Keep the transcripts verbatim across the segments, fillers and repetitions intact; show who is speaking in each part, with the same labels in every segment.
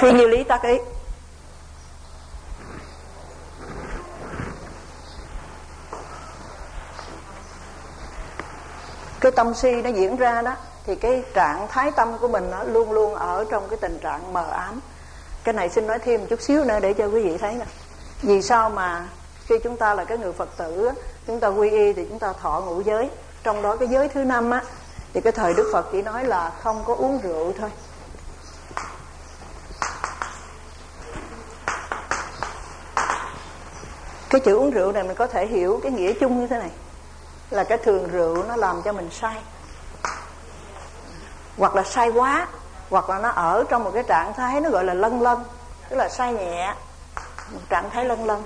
Speaker 1: phi như lý tác ý. Cái tâm si nó diễn ra đó, thì cái trạng thái tâm của mình nó luôn luôn ở trong cái tình trạng mờ ám. Cái này xin nói thêm một chút xíu nữa để cho quý vị thấy nè. Vì sao mà khi chúng ta là cái người Phật tử á, chúng ta quy y thì chúng ta thọ ngũ giới. Trong đó cái giới thứ năm á, thì cái thời Đức Phật chỉ nói là không có uống rượu thôi. Cái chữ uống rượu này mình có thể hiểu cái nghĩa chung như thế này, là cái thường rượu nó làm cho mình say, hoặc là say quá, hoặc là nó ở trong một cái trạng thái nó gọi là lân lân, tức là say nhẹ, một trạng thái lân lân.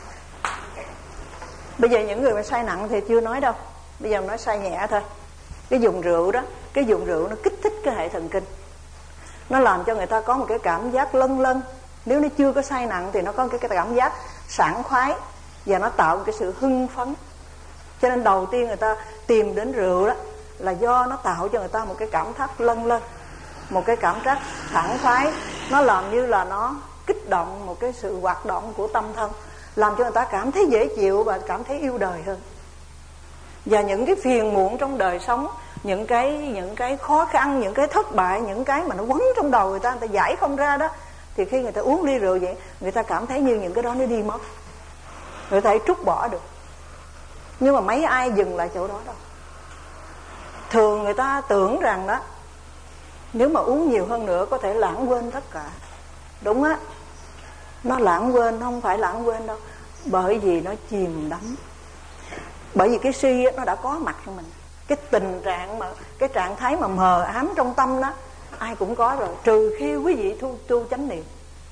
Speaker 1: Bây giờ những người mà say nặng thì chưa nói đâu, bây giờ nói say nhẹ thôi. Cái dùng rượu đó, cái dùng rượu nó kích thích cái hệ thần kinh, nó làm cho người ta có một cái cảm giác lân lân. Nếu nó chưa có say nặng thì nó có cái cảm giác sảng khoái, và nó tạo một cái sự hưng phấn. Cho nên đầu tiên người ta tìm đến rượu đó là do nó tạo cho người ta một cái cảm giác lân lân, một cái cảm giác sảng khoái. Nó làm như là nó kích động một cái sự hoạt động của tâm thân, làm cho người ta cảm thấy dễ chịu và cảm thấy yêu đời hơn. Và những cái phiền muộn trong đời sống, những cái những cái khó khăn, những cái thất bại, những cái mà nó quấn trong đầu người ta, người ta giải không ra đó, thì khi người ta uống ly rượu vậy, người ta cảm thấy như những cái đó nó đi mất, người ta trút bỏ được. Nhưng mà mấy ai dừng lại chỗ đó đâu. Thường người ta tưởng rằng đó, nếu mà uống nhiều hơn nữa có thể lãng quên tất cả. Đúng á, nó lãng quên, không phải lãng quên đâu, bởi vì nó chìm đắm. Bởi vì cái si nó đã có mặt trong mình. Cái tình trạng mà cái trạng thái mà mờ ám trong tâm đó ai cũng có rồi, trừ khi quý vị tu, tu chánh niệm.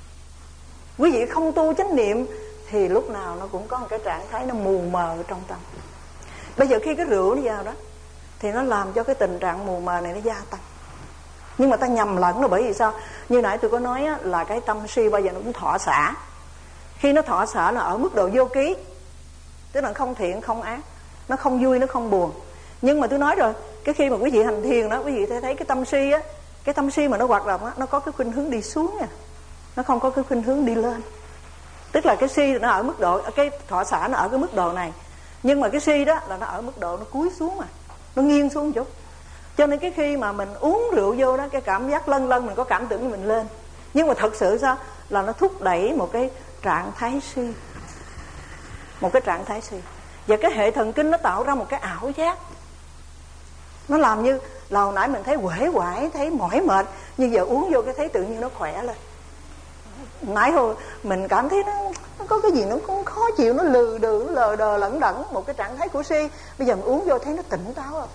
Speaker 1: Quý vị không tu chánh niệm thì lúc nào nó cũng có một cái trạng thái nó mù mờ trong tâm. Bây giờ khi cái rượu nó vào đó thì nó làm cho cái tình trạng mù mờ này nó gia tăng. Nhưng mà ta nhầm lẫn là bởi vì sao? Như nãy tôi có nói á, là cái tâm si bao giờ nó cũng thọ xả. Khi nó thọ xả là ở mức độ vô ký, tức là không thiện không ác, nó không vui nó không buồn. Nhưng mà tôi nói rồi, cái khi mà quý vị hành thiền đó, quý vị thấy cái tâm si á, cái tâm si mà nó hoạt động á, nó có cái khuynh hướng đi xuống nha, nó không có cái khuynh hướng đi lên. Tức là cái si nó ở mức độ, cái thọ xả nó ở cái mức độ này, nhưng mà cái si đó là nó ở mức độ nó cúi xuống, mà nó nghiêng xuống một chút. Cho nên cái khi mà mình uống rượu vô đó, cái cảm giác lân lân mình có cảm tưởng mình lên, nhưng mà thật sự sao là nó thúc đẩy một cái trạng thái si, một cái trạng thái si. Và cái hệ thần kinh nó tạo ra một cái ảo giác, nó làm như là hồi nãy mình thấy uể oải, thấy mỏi mệt, nhưng giờ uống vô cái thấy tự nhiên nó khỏe lên. Nãy hồi mình cảm thấy nó, nó có cái gì nó cũng khó chịu, nó lừ đừ, nó lờ đờ lẫn đẫn, một cái trạng thái của si. Bây giờ mình uống vô thấy nó tỉnh táo rồi.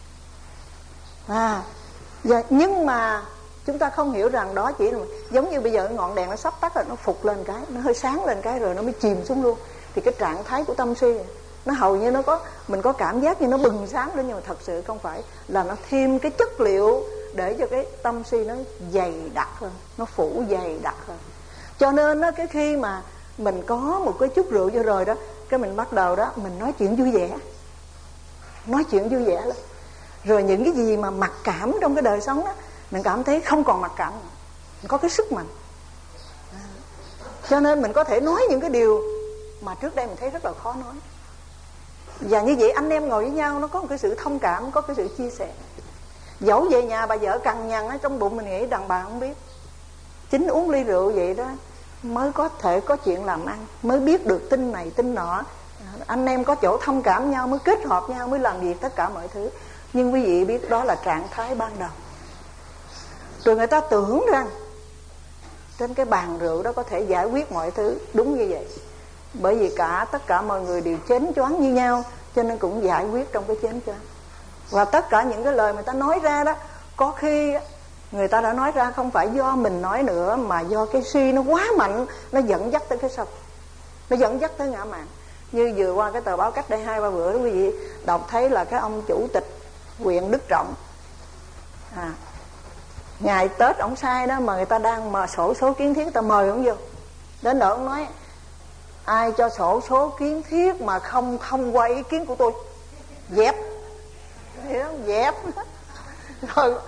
Speaker 1: À, và, nhưng mà chúng ta không hiểu rằng đó chỉ là giống như bây giờ ngọn đèn nó sắp tắt rồi, nó phục lên cái, nó hơi sáng lên cái rồi nó mới chìm xuống luôn. Thì cái trạng thái của tâm si nó hầu như nó có, mình có cảm giác như nó bừng sáng lên, nhưng mà thật sự không phải, là nó thêm cái chất liệu để cho cái tâm si nó dày đặc hơn, nó phủ dày đặc hơn. Cho nên đó, cái khi mà mình có một cái chút rượu vô rồi đó, cái mình bắt đầu đó mình nói chuyện vui vẻ, nói chuyện vui vẻ lắm. Rồi những cái gì mà mặc cảm trong cái đời sống đó, mình cảm thấy không còn mặc cảm nữa, mình có cái sức mạnh. À, cho nên mình có thể nói những cái điều mà trước đây mình thấy rất là khó nói. Và như vậy anh em ngồi với nhau, nó có một cái sự thông cảm, có cái sự chia sẻ. Dẫu về nhà bà vợ cằn nhằn ở trong bụng, mình nghĩ đàn bà không biết, chính uống ly rượu vậy đó mới có thể có chuyện làm ăn, mới biết được tin này tin nọ. Anh em có chỗ thông cảm nhau, mới kết hợp nhau, mới làm việc tất cả mọi thứ. Nhưng quý vị biết đó là trạng thái ban đầu. Rồi người ta tưởng rằng trên cái bàn rượu đó có thể giải quyết mọi thứ. Đúng như vậy. Bởi vì cả tất cả mọi người đều chén choáng như nhau, cho nên cũng giải quyết trong cái chén choáng. Và tất cả những cái lời mà ta nói ra đó, có khi người ta đã nói ra không phải do mình nói nữa, mà do cái si nó quá mạnh, nó dẫn dắt tới cái sông, nó dẫn dắt tới ngã mạn. Như vừa qua cái tờ báo cách đây hai ba bữa quý vị đọc thấy là cái ông chủ tịch huyện Đức Trọng, à, ngày Tết ông sai đó, mà người ta đang mà sổ số kiến thiết, người ta mời ông vô. Đến đó ông nói: ai cho sổ số kiến thiết mà không thông qua ý kiến của tôi, dẹp. Dẹp. Rồi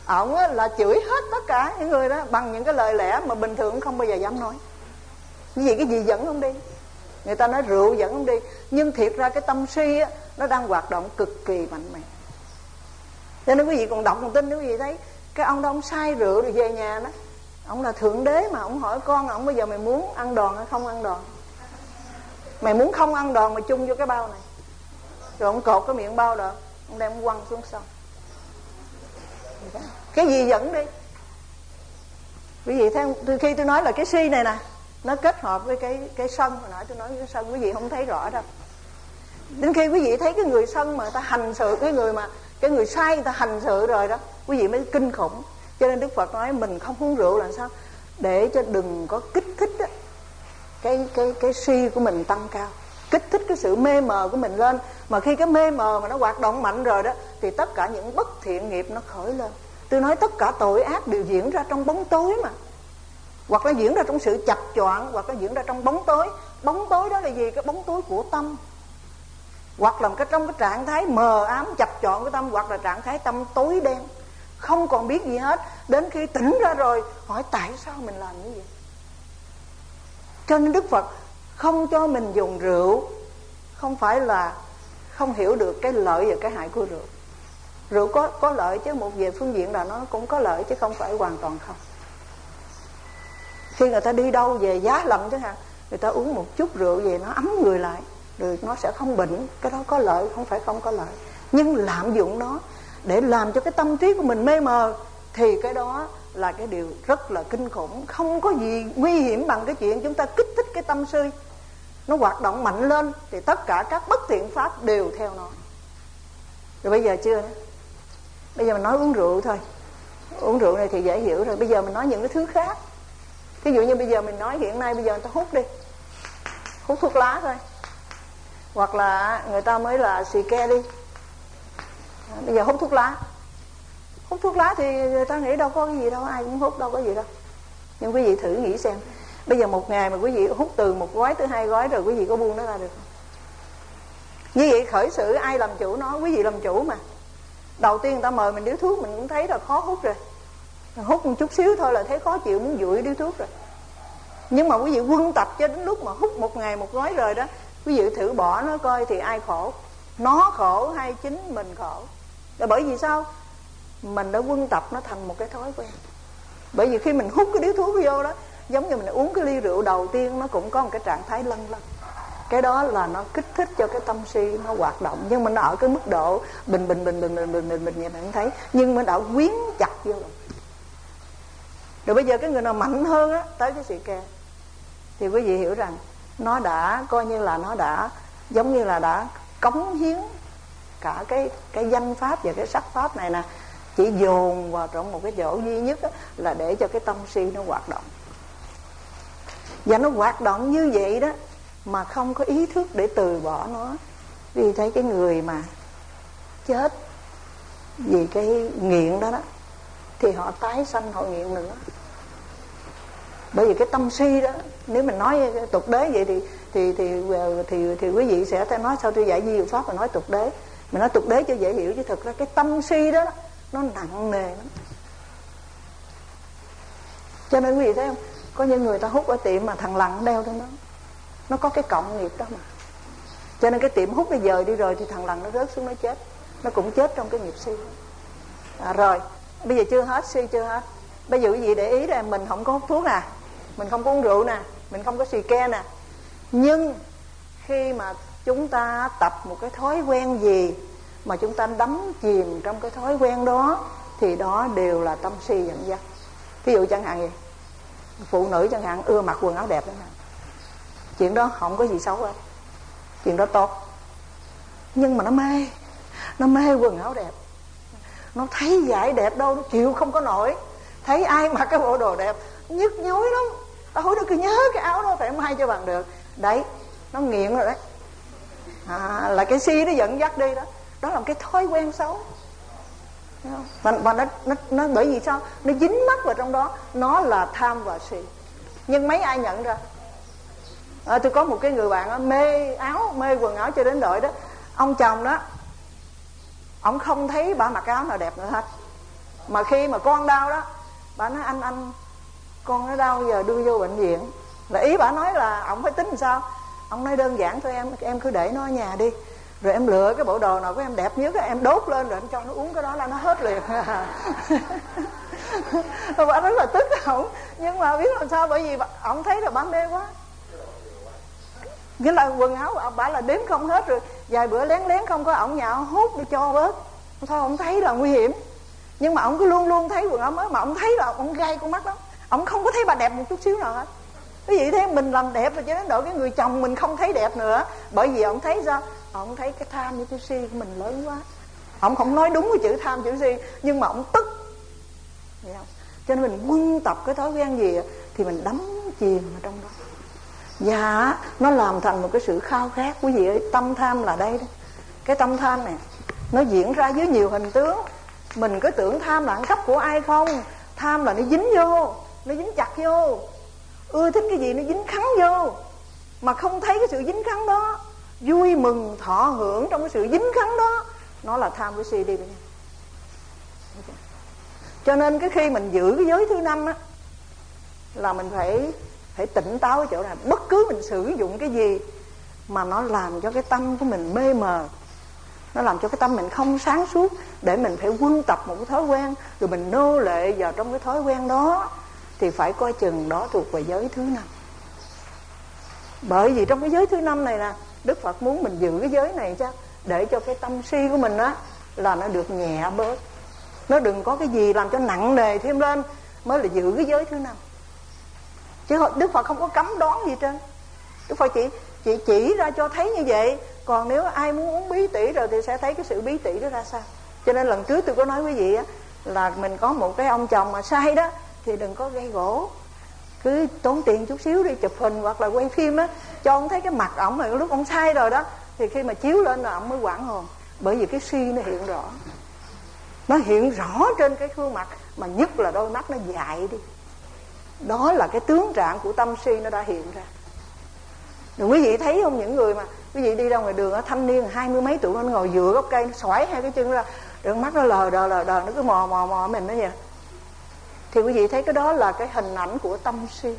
Speaker 1: ổng là chửi hết tất cả những người đó bằng những cái lời lẽ mà bình thường không bao giờ dám nói. Như vậy cái gì dẫn ông đi? Người ta nói rượu dẫn ông đi, nhưng thiệt ra cái tâm si á, nó đang hoạt động cực kỳ mạnh mẽ. Cho nên quý vị còn đọc còn tin, quý vị thấy cái ông đó ông say rượu rồi về nhà đó, ông là thượng đế mà, ông hỏi con ông bây giờ mày muốn ăn đòn hay không ăn đòn? Mày muốn không ăn đòn mà chung vô cái bao này. Rồi ông cột cái miệng bao đó, ông đem ông quăng xuống sông. Cái gì dẫn đi? Quý vị thấy không? Khi tôi nói là cái si này nè, nó kết hợp với cái cái sân. Hồi nãy tôi nói cái sân quý vị không thấy rõ đâu. Đến khi quý vị thấy cái người sân mà người ta hành sự, cái người mà cái người sai người ta hành sự rồi đó, quý vị mới kinh khủng. Cho nên Đức Phật nói mình không uống rượu là sao? Để cho đừng có kích thích đó, cái cái cái si của mình tăng cao, kích thích cái sự mê mờ của mình lên. Mà khi cái mê mờ mà nó hoạt động mạnh rồi đó, thì tất cả những bất thiện nghiệp nó khởi lên. Tôi nói tất cả tội ác đều diễn ra trong bóng tối mà, hoặc là diễn ra trong sự chập choạng, hoặc là diễn ra trong bóng tối. Bóng tối đó là gì? Cái bóng tối của tâm, hoặc là cái trong cái trạng thái mờ ám chập choạng của tâm, hoặc là trạng thái tâm tối đen, không còn biết gì hết. Đến khi tỉnh ra rồi hỏi tại sao mình làm như vậy. Cho nên Đức Phật không cho mình dùng rượu, không phải là không hiểu được cái lợi và cái hại của rượu. Rượu có có lợi chứ, một về phương diện là nó cũng có lợi chứ không phải hoàn toàn không. Khi người ta đi đâu về giá lạnh chẳng hạn, người ta uống một chút rượu về nó ấm người lại, rồi nó sẽ không bệnh. Cái đó có lợi, không phải không có lợi. Nhưng lạm dụng nó để làm cho cái tâm trí của mình mê mờ, thì cái đó là cái điều rất là kinh khủng. Không có gì nguy hiểm bằng cái chuyện chúng ta kích thích cái tâm si, nó hoạt động mạnh lên thì tất cả các bất thiện pháp đều theo nó. Rồi bây giờ chưa? Bây giờ mình nói uống rượu thôi. Uống rượu này thì dễ hiểu rồi. Bây giờ mình nói những cái thứ khác. Ví dụ như bây giờ mình nói hiện nay bây giờ người ta hút đi, hút thuốc lá thôi, hoặc là người ta mới là xì ke đi. Bây giờ hút thuốc lá. Hút thuốc lá thì người ta nghĩ đâu có cái gì đâu, ai cũng hút đâu có gì đâu. Nhưng quý vị thử nghĩ xem, bây giờ một ngày mà quý vị hút từ một gói tới hai gói rồi, quý vị có buông nó ra được không? Như vậy khởi sự ai làm chủ nó? Quý vị làm chủ mà. Đầu tiên người ta mời mình điếu thuốc mình cũng thấy là khó hút rồi, hút một chút xíu thôi là thấy khó chịu, muốn dụi điếu thuốc rồi. Nhưng mà quý vị quân tập cho đến lúc mà hút một ngày một gói rồi đó, quý vị thử bỏ nó coi thì ai khổ? Nó khổ hay chính mình khổ? Là bởi vì sao? Mình đã quân tập nó thành một cái thói quen. Bởi vì khi mình hút cái điếu thuốc vô đó, giống như mình uống cái ly rượu đầu tiên, nó cũng có một cái trạng thái lân lân. Cái đó là nó kích thích cho cái tâm si nó hoạt động. Nhưng mà nó ở cái mức độ bình bình bình bình bình bình bình bình vậy mình thấy. Nhưng mà đã quyến chặt vô rồi. Rồi bây giờ cái người nào mạnh hơn á, tới cái xì ke, thì quý vị hiểu rằng nó đã coi như là nó đã giống như là đã cống hiến cả cái cái danh pháp và cái sắc pháp này nè, chỉ dồn vào trong một cái chỗ duy nhất đó, là để cho cái tâm si nó hoạt động. Và nó hoạt động như vậy đó mà không có ý thức để từ bỏ nó. Vì thấy cái người mà chết vì cái nghiện đó đó, thì họ tái sanh họ nghiện nữa. Bởi vì cái tâm si đó, nếu mình nói tục đế vậy thì thì thì thì thì, thì quý vị sẽ nói sao tôi dạy di pháp mà nói tục đế. Mình nói tục đế cho dễ hiểu, chứ thực ra cái tâm si đó nó nặng nề lắm. Cho nên quý vị thấy không, có những người ta hút ở tiệm mà thằng lằn đeo trong đó, nó có cái cộng nghiệp đó mà. Cho nên cái tiệm hút nó dời đi rồi thì thằng lằn nó rớt xuống nó chết, nó cũng chết trong cái nghiệp si. À, rồi bây giờ chưa hết, si chưa hết. Bây giờ quý vị để ý là mình không có hút thuốc nè, mình không có uống rượu nè, mình không có xì ke nè. Nhưng khi mà chúng ta tập một cái thói quen gì mà chúng ta đắm chìm trong cái thói quen đó, thì đó đều là tâm si dẫn dắt. Ví dụ chẳng hạn gì, phụ nữ chẳng hạn ưa mặc quần áo đẹp chẳng hạn, chuyện đó không có gì xấu hết, chuyện đó tốt. Nhưng mà nó mê, nó mê quần áo đẹp, nó thấy vải đẹp đâu nó chịu không có nổi, thấy ai mặc cái bộ đồ đẹp nhức nhối lắm, tao hỏi nó cứ nhớ cái áo đó phải may cho bằng được. Đấy, nó nghiện rồi đấy. À, là cái si nó dẫn dắt đi đó. Đó là một cái thói quen xấu. Và, và nó, nó, nó bởi vì sao? Nó dính mắc vào trong đó. Nó là tham và si. Nhưng mấy ai nhận ra? À, tôi có một cái người bạn đó, mê áo, mê quần áo cho đến độ đó, ông chồng đó, ông không thấy bà mặc áo nào đẹp nữa hết. Mà khi mà con đau đó, bà nói anh anh con nó đau giờ đưa vô bệnh viện. Là ý bà nói là ông phải tính làm sao. Ông nói đơn giản thôi, em em cứ để nó ở nhà đi, rồi em lựa cái bộ đồ nào của em đẹp nhất em đốt lên, rồi em cho nó uống cái đó là nó hết liền. Bà rất là tức ổng, nhưng mà biết làm sao, bởi vì ổng thấy là bà mê quá. Nghĩa là quần áo bà là đếm không hết, rồi vài bữa lén lén không có ổng nhạo hút đi cho bớt. Thôi ổng thấy là nguy hiểm, nhưng mà ổng cứ luôn luôn thấy quần áo mới, mà ổng thấy là ổng gai con mắt lắm. Ổng không có thấy bà đẹp một chút xíu nào hết. Cái gì thế, mình làm đẹp rồi cho đến độ cái người chồng mình không thấy đẹp nữa. Bởi vì ổng thấy sao? Ổng thấy cái tham với cái si của mình lớn quá. Ổng không nói đúng cái chữ tham chữ si, nhưng mà ổng tức. Hiểu không? Cho nên mình quân tập cái thói quen gì thì mình đắm chìm ở trong đó. Và nó làm thành một cái sự khao khát. Quý vị ơi, tâm tham là đây đó. Cái tâm tham này nó diễn ra dưới nhiều hình tướng. Mình cứ tưởng tham là ăn cắp của ai không. Tham là nó dính vô, nó dính chặt vô. Ưa thích cái gì nó dính khắn vô, mà không thấy cái sự dính khắn đó, vui mừng thọ hưởng trong cái sự dính khắn đó. Nó là tham với si đi với nhau. Cho nên cái khi mình giữ cái giới thứ năm á, là mình phải phải tỉnh táo ở chỗ này. Bất cứ mình sử dụng cái gì mà nó làm cho cái tâm của mình mê mờ, nó làm cho cái tâm mình không sáng suốt, để mình phải quân tập một cái thói quen, rồi mình nô lệ vào trong cái thói quen đó, thì phải coi chừng đó thuộc về giới thứ năm. Bởi vì trong cái giới thứ năm này nè, Đức Phật muốn mình giữ cái giới này chứ, để cho cái tâm si của mình á là nó được nhẹ bớt, nó đừng có cái gì làm cho nặng nề thêm lên, mới là giữ cái giới thứ năm. Chứ Đức Phật không có cấm đoán gì trơn. Đức Phật chỉ, chỉ chỉ ra cho thấy như vậy. Còn nếu ai muốn uống bí tỉ rồi thì sẽ thấy cái sự bí tỉ đó ra sao. Cho nên lần trước tôi có nói quý vị á, là mình có một cái ông chồng mà sai đó, thì đừng có gây gỗ, cứ tốn tiền chút xíu đi chụp hình hoặc là quay phim á, cho ông thấy cái mặt ổng mà lúc ông sai rồi đó, thì khi mà chiếu lên là ổng mới hoảng hồn. Bởi vì cái si nó hiện rõ, nó hiện rõ trên cái khuôn mặt, mà nhất là đôi mắt nó dại đi. Đó là cái tướng trạng của tâm si nó đã hiện ra. Rồi quý vị thấy không, những người mà quý vị đi ra ngoài đường, thanh niên hai mươi mấy tuổi, nó ngồi dựa gốc cây, nó xoải hai cái chân ra, rồi mắt nó lờ đờ lờ đờ, nó cứ mò mò mò mình nó vậy. Thì quý vị thấy cái đó là cái hình ảnh của tâm si.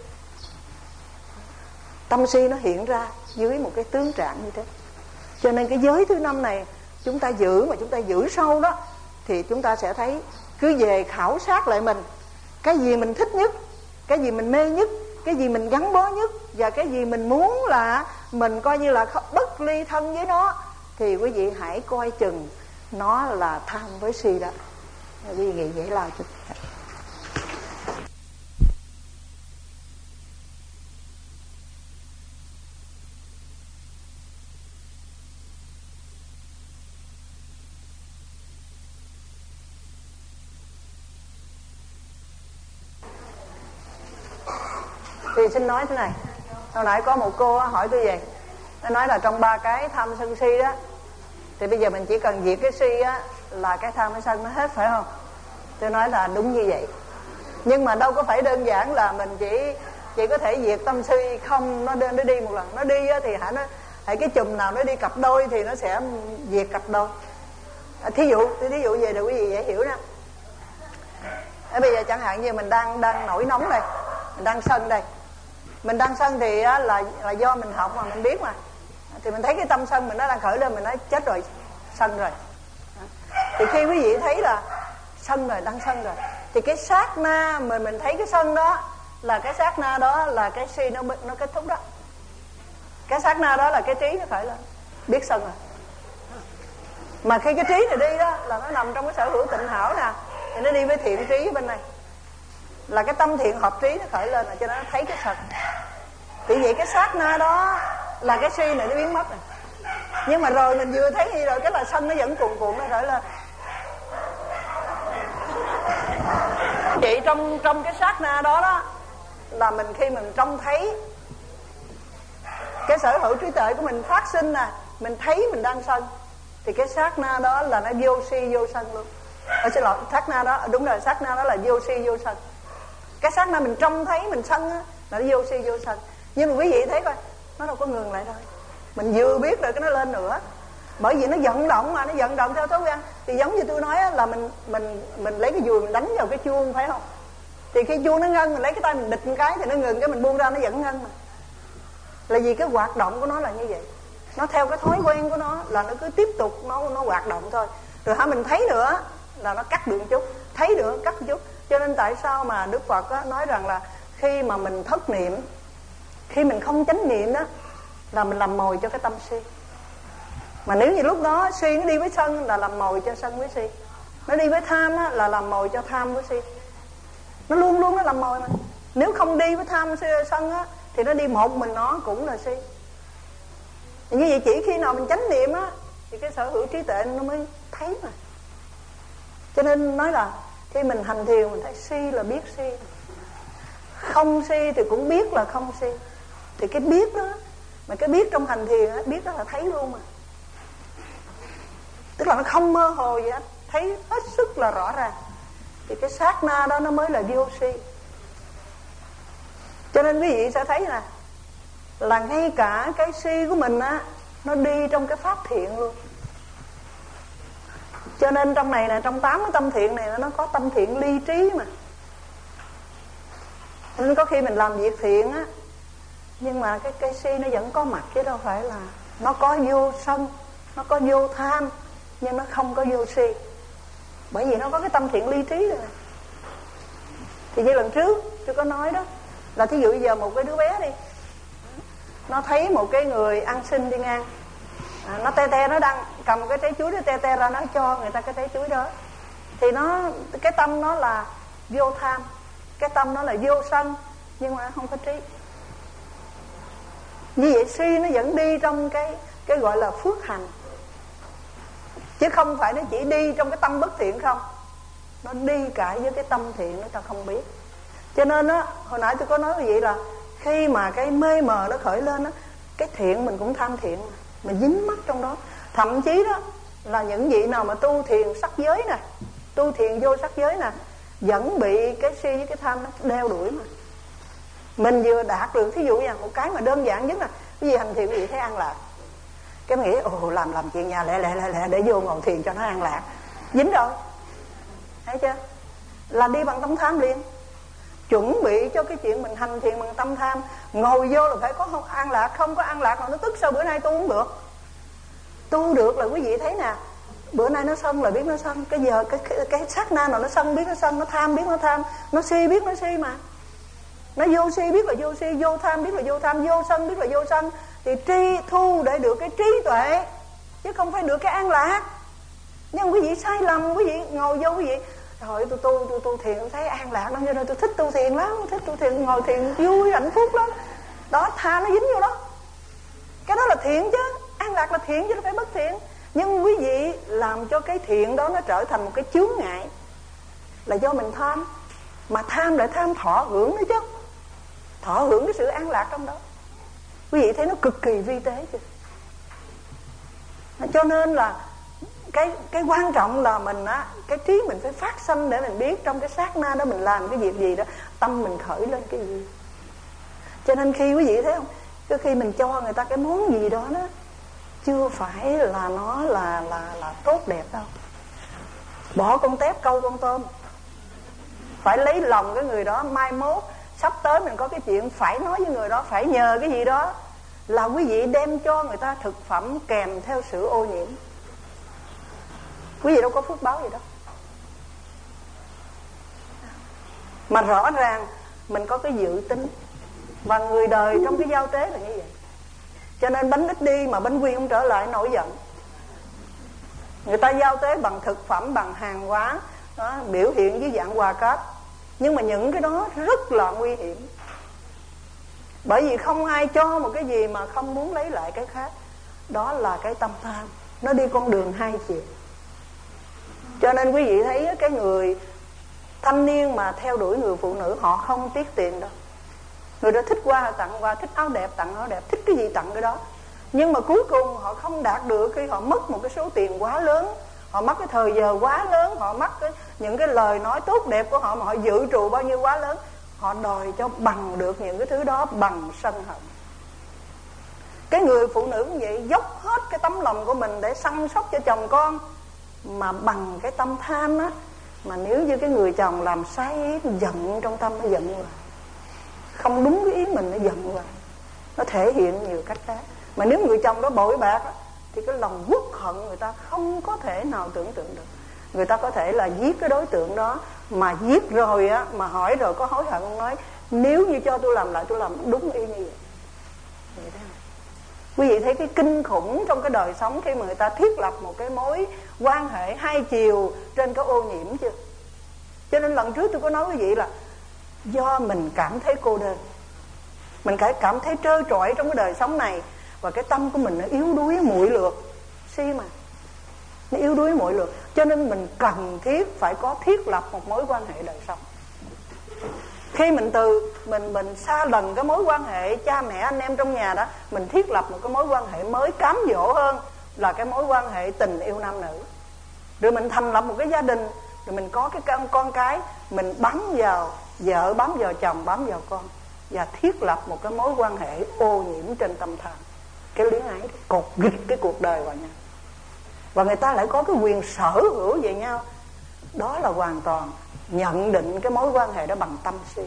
Speaker 1: Tâm si nó hiện ra dưới một cái tướng trạng như thế. Cho nên cái giới thứ năm này chúng ta giữ, mà chúng ta giữ sâu đó, thì chúng ta sẽ thấy, cứ về khảo sát lại mình, cái gì mình thích nhất, cái gì mình mê nhất, cái gì mình gắn bó nhất, và cái gì mình muốn là mình coi như là bất ly thân với nó, thì quý vị hãy coi chừng nó là tham với si đó. Quý vị nghĩ vậy là chút. Thì xin nói thế này, hồi nãy có một cô hỏi tôi về, nó nói là trong ba cái tham sân si đó, thì bây giờ mình chỉ cần diệt cái si á, là cái tham cái sân nó hết, phải không? Tôi nói là đúng như vậy. Nhưng mà đâu có phải đơn giản là mình chỉ chỉ có thể diệt tâm si không, nó nó đi một lần, nó đi á, thì hả nó hãy cái chùm nào nó đi cặp đôi thì nó sẽ diệt cặp đôi. À, thí dụ thí dụ về để quý vị dễ hiểu nè. À, bây giờ chẳng hạn như mình đang đang nổi nóng đây, mình đang sân đây. Mình đang sân thì á, là là do mình học mà mình biết mà. Thì mình thấy cái tâm sân mình nó đang khởi lên, mình nói chết rồi, sân rồi. Thì khi quý vị thấy là sân rồi, đang sân rồi, thì cái sát na mà mình thấy cái sân đó, là cái sát na đó là cái si nó nó kết thúc đó. Cái sát na đó là cái trí nó khởi lên, biết sân rồi. Mà khi cái trí này đi đó, là nó nằm trong cái sở hữu tịnh hảo nè, thì nó đi với thiện trí bên này, là cái tâm thiện hợp trí nó khởi lên, là cho nó thấy cái sân. Thì vậy cái sát na đó là cái si này nó biến mất rồi. Nhưng mà rồi mình vừa thấy gì rồi, cái là sân nó vẫn cuồn cuộn nó khởi lên. Vậy trong trong cái sát na đó đó, là mình khi mình trông thấy cái sở hữu trí tuệ của mình phát sinh nè, mình thấy mình đang sân, thì cái sát na đó là nó vô si vô sân luôn. Ở xin lỗi, sát na đó, đúng rồi, sát na đó là vô si vô sân. Cái sát na mình trông thấy mình sân á, là nó vô si vô sân. Nhưng mà quý vị thấy coi, nó đâu có ngừng lại thôi. Mình vừa biết rồi cái nó lên nữa. Bởi vì nó vận động mà, nó vận động theo thói quen. Thì giống như tôi nói á, là mình mình mình lấy cái dùi mình đánh vào cái chuông, phải không? Thì khi chuông nó ngân, mình lấy cái tay mình bịch một cái thì nó ngừng, cái mình buông ra nó vẫn ngân mà. Là vì cái hoạt động của nó là như vậy. Nó theo cái thói quen của nó là nó cứ tiếp tục nó nó hoạt động thôi. Rồi hả, mình thấy nữa là nó cắt được một chút, thấy nữa cắt một chút. Cho nên tại sao mà Đức Phật á, nói rằng là khi mà mình thất niệm, khi mình không chánh niệm đó, là mình làm mồi cho cái tâm si. Mà nếu như lúc đó si nó đi với sân là làm mồi cho sân với si. Nó đi với tham á, là làm mồi cho tham với si. Nó luôn luôn nó làm mồi mà. Nếu không đi với tham sân á, thì nó đi một mình nó cũng là si. Như vậy chỉ khi nào mình chánh niệm á, thì cái sở hữu trí tuệ nó mới thấy mà. Cho nên nói là khi mình hành thiền mình thấy si là biết si, không si thì cũng biết là không si. Thì cái biết đó, mà cái biết trong hành thiền á, biết đó là thấy luôn mà. Tức là nó không mơ hồ gì hết, thấy hết sức là rõ ràng. Thì cái sát na đó nó mới là vô si. Cho nên quý vị sẽ thấy nè, là ngay cả cái si của mình á, nó đi trong cái pháp thiện luôn. Cho nên trong này nè, trong tám cái tâm thiện này nó có tâm thiện ly trí mà. Nên có khi mình làm việc thiện á, nhưng mà cái cái si nó vẫn có mặt, chứ đâu phải là nó có vô sân, nó có vô tham, nhưng nó không có vô si. Bởi vì nó có cái tâm thiện ly trí rồi. Thì như lần trước tôi có nói đó, là thí dụ giờ một cái đứa bé đi, nó thấy một cái người ăn xin đi ngang, à, nó te te nó đang cầm cái trái chuối, nó te te ra nó cho người ta cái trái chuối đó, thì nó cái tâm nó là vô tham, cái tâm nó là vô sân, nhưng mà không có trí. Như vậy si nó vẫn đi trong cái cái gọi là phước hành, chứ không phải nó chỉ đi trong cái tâm bất thiện không, nó đi cả với cái tâm thiện, nó ta không biết. Cho nên á, hồi nãy tôi có nói như vậy là khi mà cái mê mờ nó khởi lên á, cái thiện mình cũng tham thiện, mình dính mắc trong đó. Thậm chí đó là những vị nào mà tu thiền sắc giới nè, tu thiền vô sắc giới nè, vẫn bị cái si với cái tham nó đeo đuổi mà. Mình vừa đạt được, thí dụ như một cái mà đơn giản nhất là cái gì hành thiện, cái gì thấy an lạc, cái mình nghĩ ồ làm làm chuyện nhà lẹ lẹ lẹ lẹ để vô ngồi thiền cho nó an lạc, dính rồi, thấy chưa? Là đi bằng tâm tham liền. Chuẩn bị cho cái chuyện mình hành thiền bằng tâm tham, ngồi vô là phải có không an lạc, không có an lạc mà nó tức sao bữa nay tu không được. Tu được là quý vị thấy nè, bữa nay nó sân là biết nó sân, cái giờ cái cái, cái sát na nào nó sân biết nó sân, nó tham biết nó tham, nó si biết nó si mà. Nó vô si biết là vô si, vô tham biết là vô tham, vô sân biết là vô sân. Thì tri thu để được cái trí tuệ, chứ không phải được cái an lạc. Nhưng quý vị sai lầm, quý vị ngồi vô quý vị rồi tôi tu tôi tu thiền tôi thấy an lạc lắm, cho nên tôi thích tu thiền lắm, thích tu thiền, ngồi thiền vui hạnh phúc lắm. Đó, tha nó dính vô đó. Cái đó là thiện chứ, an lạc là thiện chứ đâu phải bất thiện. Nhưng quý vị làm cho cái thiện đó nó trở thành một cái chướng ngại, là do mình tham. Mà tham lại tham thọ hưởng nữa chứ, thọ hưởng cái sự an lạc trong đó. Quý vị thấy nó cực kỳ vi tế chứ. Cho nên là cái cái quan trọng là mình á, cái trí mình phải phát sanh để mình biết trong cái sát na đó mình làm cái việc gì đó, tâm mình khởi lên cái gì. Cho nên khi quý vị thấy không, cái khi mình cho người ta cái món gì đó đó, chưa phải là nó là là là tốt đẹp đâu. Bỏ con tép câu con tôm, phải lấy lòng cái người đó. Mai mốt sắp tới mình có cái chuyện phải nói với người đó, phải nhờ cái gì đó, là quý vị đem cho người ta thực phẩm kèm theo sự ô nhiễm. Quý vị đâu có phước báo gì đâu. Mà rõ ràng mình có cái dự tính. Và người đời trong cái giao tế là như vậy. Cho nên bánh ít đi mà bánh quy không trở lại, nổi giận. Người ta giao tế bằng thực phẩm, bằng hàng hóa đó, biểu hiện với dạng quà cáp. Nhưng mà những cái đó rất là nguy hiểm. Bởi vì không ai cho một cái gì mà không muốn lấy lại cái khác. Đó là cái tâm tham. Nó đi con đường hai chiều. Cho nên quý vị thấy cái người thanh niên mà theo đuổi người phụ nữ, họ không tiếc tiền đâu. Người đó thích hoa tặng hoa, thích áo đẹp tặng áo đẹp, thích cái gì tặng cái đó. Nhưng mà cuối cùng họ không đạt được khi họ mất một cái số tiền quá lớn, họ mất cái thời giờ quá lớn, họ mất cái, những cái lời nói tốt đẹp của họ mà họ dự trù bao nhiêu quá lớn. Họ đòi cho bằng được những cái thứ đó bằng sân hận. Cái người phụ nữ cũng vậy, dốc hết cái tấm lòng của mình để săn sóc cho chồng con, mà bằng cái tâm tham á, mà nếu như cái người chồng làm sai ý, giận trong tâm, nó giận rồi, không đúng cái ý mình, nó giận rồi, nó thể hiện nhiều cách khác. Mà nếu người chồng đó bội bạc á, thì cái lòng uất hận người ta không có thể nào tưởng tượng được. Người ta có thể là giết cái đối tượng đó, mà giết rồi á, mà hỏi rồi có hối hận không, nói nếu như cho tôi làm lại tôi làm đúng y như vậy. Vậy đó. Quý vị thấy cái kinh khủng trong cái đời sống khi mà người ta thiết lập một cái mối quan hệ hai chiều trên cái ô nhiễm chưa? Cho nên lần trước tôi có nói quý vị là do mình cảm thấy cô đơn, mình cảm thấy trơ trọi trong cái đời sống này, và cái tâm của mình nó yếu đuối muội lược, si mà nó yếu đuối muội lược, cho nên mình cần thiết phải có thiết lập một mối quan hệ đời sống. Khi mình từ mình mình xa lần cái mối quan hệ cha mẹ anh em trong nhà đó, mình thiết lập một cái mối quan hệ mới cám dỗ hơn, là cái mối quan hệ tình yêu nam nữ. Rồi mình thành lập một cái gia đình, rồi mình có cái con, con cái, mình bám vào vợ, bám vào chồng, bám vào con, và thiết lập một cái mối quan hệ ô nhiễm trên tâm thần. Cái luyến ái cột nghịch cái cuộc đời vào nhau, và người ta lại có cái quyền sở hữu về nhau. Đó là hoàn toàn nhận định cái mối quan hệ đó bằng tâm si.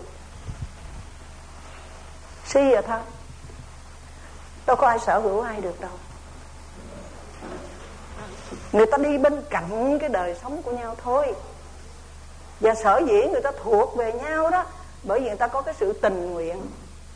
Speaker 1: Si vậy thôi, đâu có ai sở hữu ai được đâu. Người ta đi bên cạnh cái đời sống của nhau thôi. Và sở dĩ người ta thuộc về nhau đó, bởi vì người ta có cái sự tình nguyện.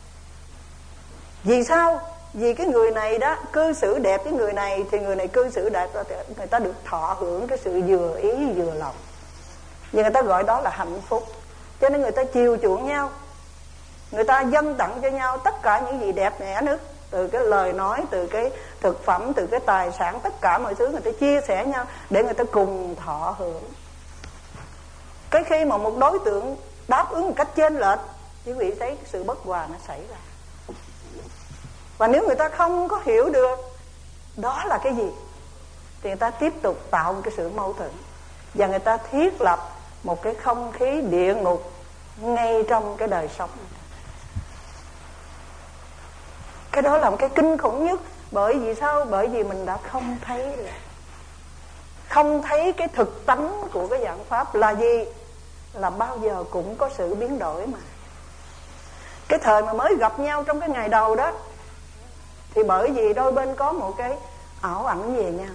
Speaker 1: Vì sao? Vì cái người này đó cư xử đẹp với người này, thì người này cư xử đẹp, người ta được thọ hưởng cái sự vừa ý vừa lòng, nhưng người ta gọi đó là hạnh phúc. Cho nên người ta chiều chuộng nhau, người ta dâng tặng cho nhau tất cả những gì đẹp nhẹ nhất, từ cái lời nói, từ cái thực phẩm, từ cái tài sản, tất cả mọi thứ người ta chia sẻ nhau để người ta cùng thọ hưởng. Cái khi mà một đối tượng đáp ứng một cách chênh lệch, quý vị thấy sự bất hòa nó xảy ra. Và nếu người ta không có hiểu được đó là cái gì, thì người ta tiếp tục tạo một cái sự mâu thuẫn, và người ta thiết lập một cái không khí địa ngục ngay trong cái đời sống. Cái đó là một cái kinh khủng nhất. Bởi vì sao? Bởi vì mình đã không thấy rồi. Không thấy cái thực tánh của cái dạng pháp là gì? Là bao giờ cũng có sự biến đổi mà. Cái thời mà mới gặp nhau trong cái ngày đầu đó, thì bởi vì đôi bên có một cái ảo ảnh về nhau,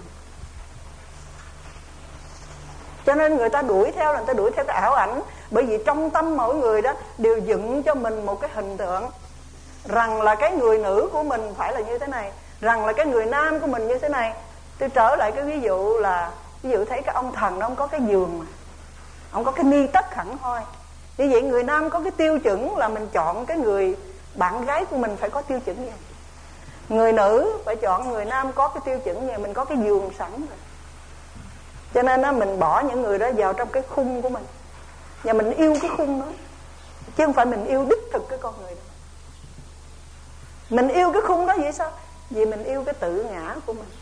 Speaker 1: cho nên người ta đuổi theo là người ta đuổi theo cái ảo ảnh. Bởi vì trong tâm mỗi người đó đều dựng cho mình một cái hình tượng, rằng là cái người nữ của mình phải là như thế này, rằng là cái người nam của mình như thế này. Tôi trở lại cái ví dụ là, ví dụ thấy cái ông thần đó, ông có cái giường mà, ông có cái ni tất hẳn hoi. Như vậy người nam có cái tiêu chuẩn là mình chọn cái người bạn gái của mình phải có tiêu chuẩn gì. Người nữ phải chọn người nam có cái tiêu chuẩn gì, mình có cái giường sẵn rồi. Cho nên đó, mình bỏ những người đó vào trong cái khung của mình, và mình yêu cái khung đó, chứ không phải mình yêu đích thực cái con người đó. Mình yêu cái khung đó vì sao? Vì mình yêu cái tự ngã của mình.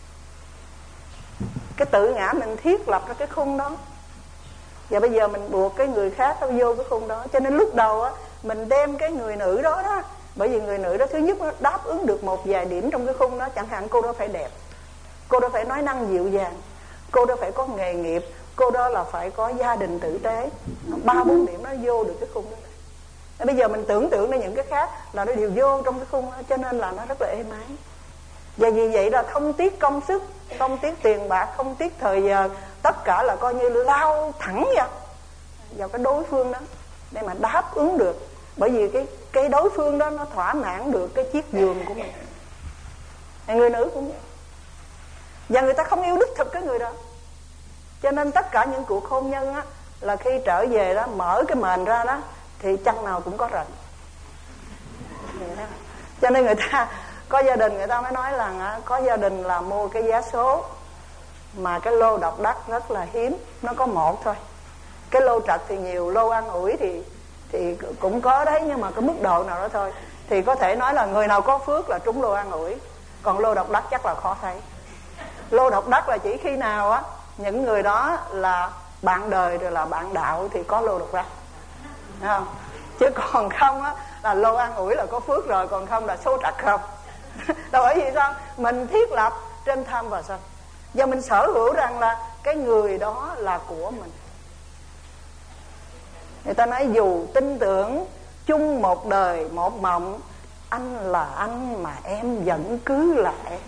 Speaker 1: Cái tự ngã mình thiết lập ra cái khung đó, và bây giờ mình buộc cái người khác nó vô cái khung đó. Cho nên lúc đầu á, mình đem cái người nữ đó đó, bởi vì người nữ đó thứ nhất nó đáp ứng được một vài điểm trong cái khung đó. Chẳng hạn cô đó phải đẹp, cô đó phải nói năng dịu dàng, cô đó phải có nghề nghiệp, cô đó là phải có gia đình tử tế. Ba bốn điểm nó vô được cái khung đó. Bây giờ mình tưởng tượng đến những cái khác là nó đều vô trong cái khung đó, cho nên là nó rất là êm ái. Và vì vậy là không tiếc công sức, không tiếc tiền bạc, không tiếc thời giờ, tất cả là coi như lao thẳng vào vào cái đối phương đó để mà đáp ứng được. Bởi vì cái cái đối phương đó nó thỏa mãn được cái chiếc giường của mình. Người nữ cũng vậy. Và người ta không yêu đích thực cái người đó, cho nên tất cả những cuộc hôn nhân á, là khi trở về đó, mở cái mền ra đó, thì chăng nào cũng có rận. Cho nên người ta có gia đình, người ta mới nói là có gia đình là mua cái vé số, mà cái lô độc đắc rất là hiếm, nó có một thôi. Cái lô trật thì nhiều, lô an ủi thì thì cũng có đấy, nhưng mà cái mức độ nào đó thôi. Thì có thể nói là người nào có phước là trúng lô an ủi, còn lô độc đắc chắc là khó thấy. Lô độc đắc là chỉ khi nào á, những người đó là bạn đời rồi là bạn đạo thì có lô độc đắc, thấy không? Chứ còn không á, là lô an ủi là có phước rồi, còn không là số trật không. Là bởi vì sao? Mình thiết lập trên tham và sân, và mình sở hữu rằng là cái người đó là của mình. Người ta nói dù tin tưởng chung một đời một mộng, anh là anh mà em vẫn cứ là em.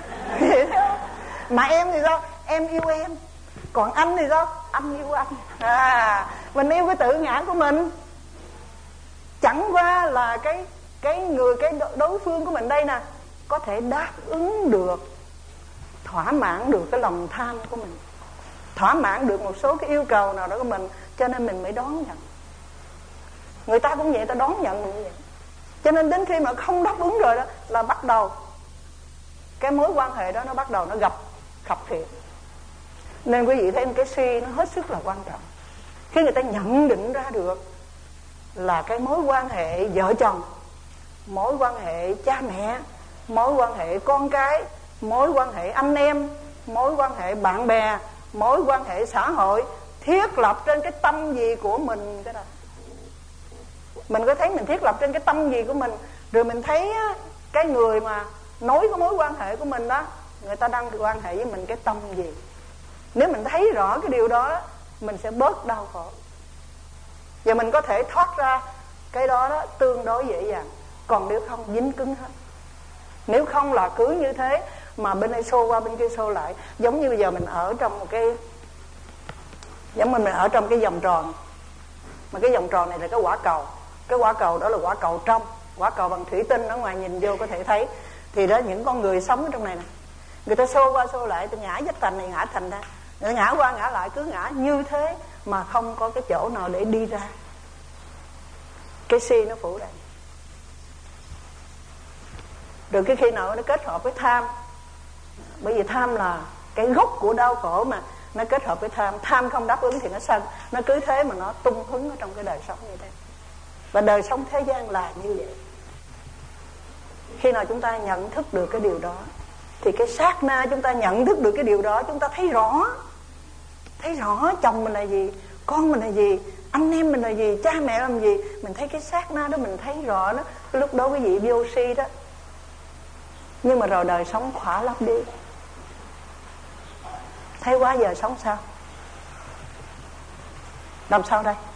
Speaker 1: Mà em thì sao? Em yêu em. Còn anh thì sao? Anh yêu anh. À, mình yêu cái tự ngã của mình. Chẳng qua là cái cái người cái đối phương của mình đây nè có thể đáp ứng được, thỏa mãn được cái lòng tham của mình, thỏa mãn được một số cái yêu cầu nào đó của mình, cho nên mình mới đón nhận. Người ta cũng vậy, ta đón nhận mình như vậy. Cho nên đến khi mà không đáp ứng rồi đó là bắt đầu cái mối quan hệ đó nó bắt đầu nó gặp khập khiễng. Nên quý vị thấy cái suy nó hết sức là quan trọng. Khi người ta nhận định ra được là cái mối quan hệ vợ chồng, mối quan hệ cha mẹ, mối quan hệ con cái, mối quan hệ anh em, mối quan hệ bạn bè, mối quan hệ xã hội thiết lập trên cái tâm gì của mình cái đó. Mình có thấy mình thiết lập trên cái tâm gì của mình, rồi mình thấy cái người mà nối cái mối quan hệ của mình đó, người ta đang quan hệ với mình cái tâm gì. Nếu mình thấy rõ cái điều đó, mình sẽ bớt đau khổ, và mình có thể thoát ra cái đó đó tương đối dễ dàng. Còn nếu không dính cứng hết. Nếu không là cứ như thế mà bên đây xô qua bên kia xô lại. Giống như bây giờ mình ở trong một cái, giống như mình ở trong cái vòng tròn, mà cái vòng tròn này là cái quả cầu. Cái quả cầu đó là quả cầu trong, quả cầu bằng thủy tinh, ở ngoài nhìn vô có thể thấy. Thì đó những con người sống ở trong này nè, người ta xô qua xô lại, ta ngã vách thành này ngã thành ra, người ta ngã qua ngã lại, cứ ngã như thế mà không có cái chỗ nào để đi ra. Cái si nó phủ đầy. Rồi cái khi nào nó kết hợp với tham, bởi vì tham là cái gốc của đau khổ mà, nó kết hợp với tham. Tham không đáp ứng thì nó sân. Nó cứ thế mà nó tung hứng ở trong cái đời sống như thế. Và đời sống thế gian là như vậy. Khi nào chúng ta nhận thức được cái điều đó, thì cái sát na chúng ta nhận thức được cái điều đó, chúng ta thấy rõ. Thấy rõ chồng mình là gì, con mình là gì, anh em mình là gì, cha mẹ làm gì. Mình thấy cái sát na đó, mình thấy rõ đó. Cái lúc đó quý vị vô si đó. Nhưng mà rồi đời sống khỏa lấp đi. Thấy quá giờ sống sao? Làm sao đây?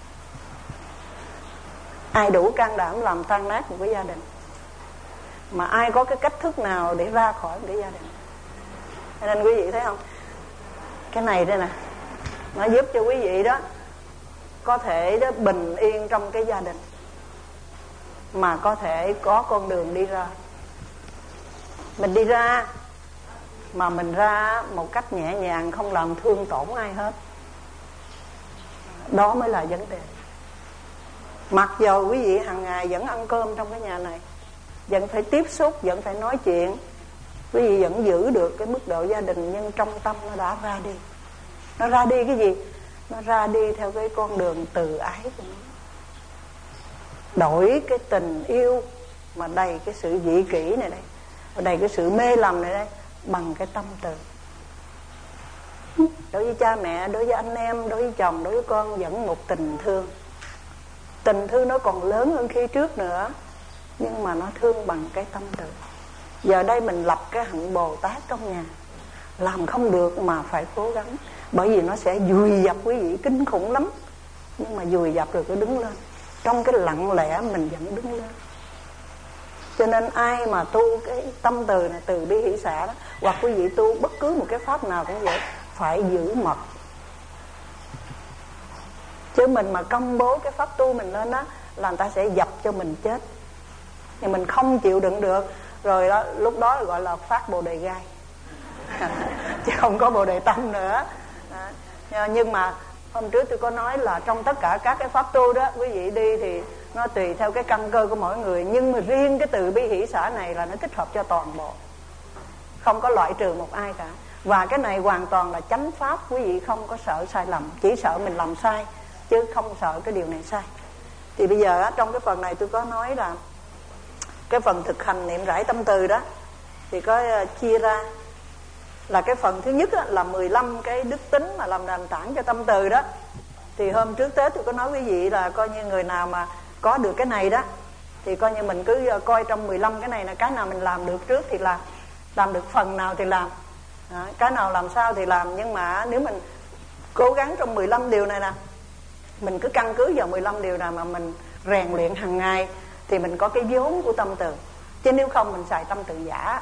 Speaker 1: Ai đủ can đảm làm tan nát một cái gia đình? Mà ai có cái cách thức nào để ra khỏi một cái gia đình? Cho nên quý vị thấy không, cái này đây nè, nó giúp cho quý vị đó có thể đó bình yên trong cái gia đình, mà có thể có con đường đi ra. Mình đi ra mà mình ra một cách nhẹ nhàng, không làm thương tổn ai hết. Đó mới là vấn đề. Mặc dù quý vị hàng ngày vẫn ăn cơm trong cái nhà này, vẫn phải tiếp xúc, vẫn phải nói chuyện, quý vị vẫn giữ được cái mức độ gia đình, nhưng trong tâm nó đã ra đi. Nó ra đi cái gì? Nó ra đi theo cái con đường từ ái của nó. Đổi cái tình yêu mà đầy cái sự dị kỷ này đây, và đầy cái sự mê lầm này đây, bằng cái tâm từ. Đối với cha mẹ, đối với anh em, đối với chồng, đối với con vẫn một tình thương. Tình thương nó còn lớn hơn khi trước nữa, nhưng mà nó thương bằng cái tâm từ. Giờ đây mình lập cái hạnh Bồ Tát trong nhà, làm không được mà phải cố gắng. Bởi vì nó sẽ vùi dập quý vị kinh khủng lắm. Nhưng mà vùi dập rồi cứ đứng lên. Trong cái lặng lẽ mình vẫn đứng lên. Cho nên ai mà tu cái tâm từ này, từ bi hỷ xả đó, hoặc quý vị tu bất cứ một cái pháp nào cũng vậy, phải giữ mật. Chứ mình mà công bố cái pháp tu mình lên đó, là người ta sẽ dập cho mình chết. Nhưng mình không chịu đựng được, rồi đó, lúc đó gọi là phát bồ đề gai. Chứ không có bồ đề tâm nữa. À, nhưng mà hôm trước tôi có nói là trong tất cả các cái pháp tu đó, quý vị đi thì nó tùy theo cái căn cơ của mỗi người. Nhưng mà riêng cái từ bi hỷ xả này là nó thích hợp cho toàn bộ, không có loại trừ một ai cả. Và cái này hoàn toàn là chánh pháp. Quý vị không có sợ sai lầm, chỉ sợ mình làm sai, chứ không sợ cái điều này sai. Thì bây giờ trong cái phần này tôi có nói là cái phần thực hành niệm rải tâm từ đó, thì có chia ra là cái phần thứ nhất là mười lăm cái đức tính mà làm nền tảng cho tâm từ đó. Thì hôm trước Tết tôi có nói quý vị là coi như người nào mà có được cái này đó thì coi như mình cứ coi trong mười lăm cái này là cái nào mình làm được trước thì làm, làm được phần nào thì làm, à, cái nào làm sao thì làm. Nhưng mà nếu mình cố gắng trong mười lăm điều này nè, mình cứ căn cứ vào mười lăm điều nào mà mình rèn luyện hàng ngày thì mình có cái vốn của tâm từ. Chứ nếu không mình xài tâm từ giả,